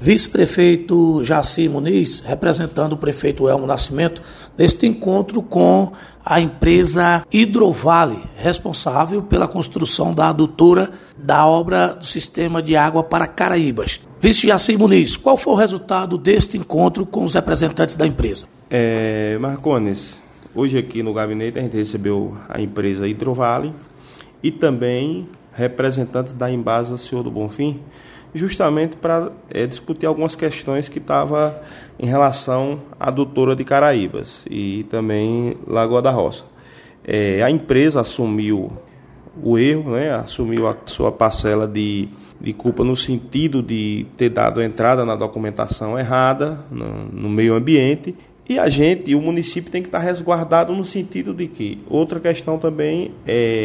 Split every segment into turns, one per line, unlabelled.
Vice-prefeito Jaci Muniz, representando o prefeito Elmo Nascimento, neste encontro com a empresa Hidrovale, responsável pela construção da adutora da obra do sistema de água para Caraíbas. Vice Jaci Muniz, qual foi o resultado deste encontro com os representantes da empresa?
Marcones, hoje aqui no gabinete a gente recebeu a empresa Hidrovale e também representantes da Embasa Senhor do Bonfim, justamente para discutir algumas questões que estavam em relação à adutora de Caraíbas e também Lagoa da Roça. A empresa assumiu o erro, assumiu a sua parcela de culpa no sentido de ter dado entrada na documentação errada no meio ambiente. E o município tem que estar resguardado no sentido de que, outra questão também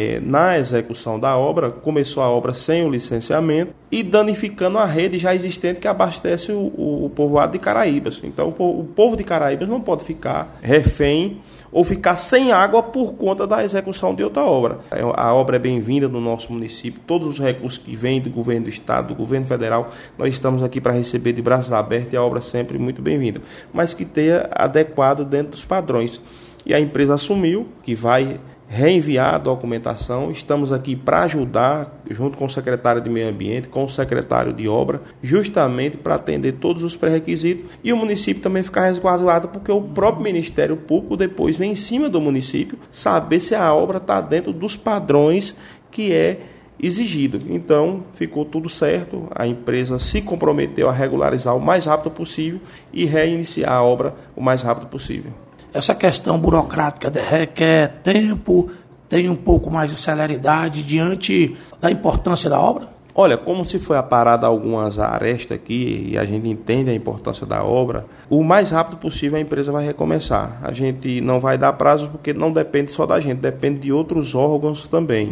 na execução da obra, começou a obra sem o licenciamento e danificando a rede já existente que abastece o povoado de Caraíbas. Então o povo de Caraíbas não pode ficar refém ou ficar sem água por conta da execução de outra obra. A obra é bem-vinda no nosso município, todos os recursos que vêm do governo do estado, do governo federal, nós estamos aqui para receber de braços abertos e a obra sempre muito bem-vinda, mas que tenha adequado dentro dos padrões. E a empresa assumiu que vai reenviar a documentação. Estamos aqui para ajudar, junto com o secretário de Meio Ambiente, com o secretário de Obra, justamente para atender todos os pré-requisitos e o município também ficar resguardado, porque o próprio Ministério Público depois vem em cima do município saber se a obra está dentro dos padrões que é exigido. Então, ficou tudo certo, a empresa se comprometeu a regularizar o mais rápido possível e reiniciar a obra o mais rápido possível.
Essa questão burocrática requer tempo, tem um pouco mais de celeridade diante da importância da obra?
Olha, como se foi aparada algumas arestas aqui e a gente entende a importância da obra, o mais rápido possível a empresa vai recomeçar. A gente não vai dar prazo porque não depende só da gente, depende de outros órgãos também.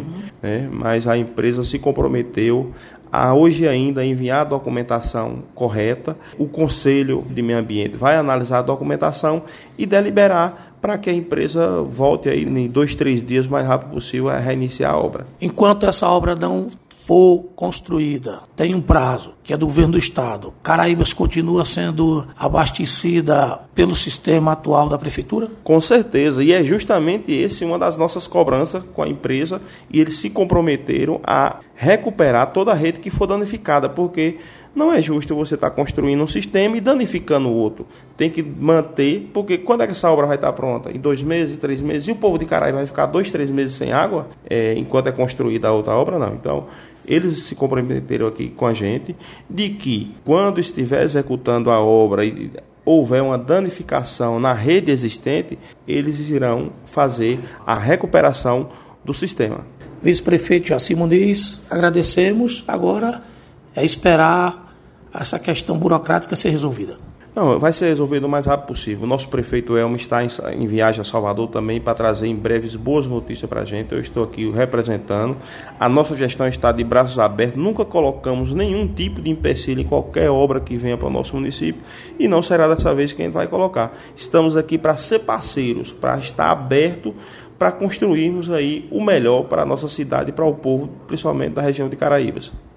Mas a empresa se comprometeu a hoje ainda enviar a documentação correta. O Conselho de Meio Ambiente vai analisar a documentação e deliberar para que a empresa volte aí em 2-3 dias, o mais rápido possível, a reiniciar a obra.
Enquanto essa obra não for construída, tem um prazo, que é do governo do estado, Caraíbas continua sendo abastecida pelo sistema atual da prefeitura?
Com certeza, e é justamente esse uma das nossas cobranças com a empresa, e eles se comprometeram a recuperar toda a rede que for danificada, porque não é justo você estar construindo um sistema e danificando o outro. Tem que manter, porque quando é que essa obra vai estar pronta? Em 2 meses, 3 meses? E o povo de Caraíbas vai ficar 2-3 meses sem água enquanto é construída a outra obra? Não. Então, eles se comprometeram aqui com a gente de que, quando estiver executando a obra e houver uma danificação na rede existente, eles irão fazer a recuperação do sistema.
Vice-prefeito Jaci Muniz, agradecemos. Agora é esperar essa questão burocrática ser resolvida.
Não, vai ser resolvido o mais rápido possível. O nosso prefeito Elmo está em viagem a Salvador também para trazer em breves boas notícias para a gente. Eu estou aqui representando. A nossa gestão está de braços abertos. Nunca colocamos nenhum tipo de empecilho em qualquer obra que venha para o nosso município e não será dessa vez que a gente vai colocar. Estamos aqui para ser parceiros, para estar aberto, para construirmos aí o melhor para a nossa cidade e para o povo, principalmente da região de Caraíbas.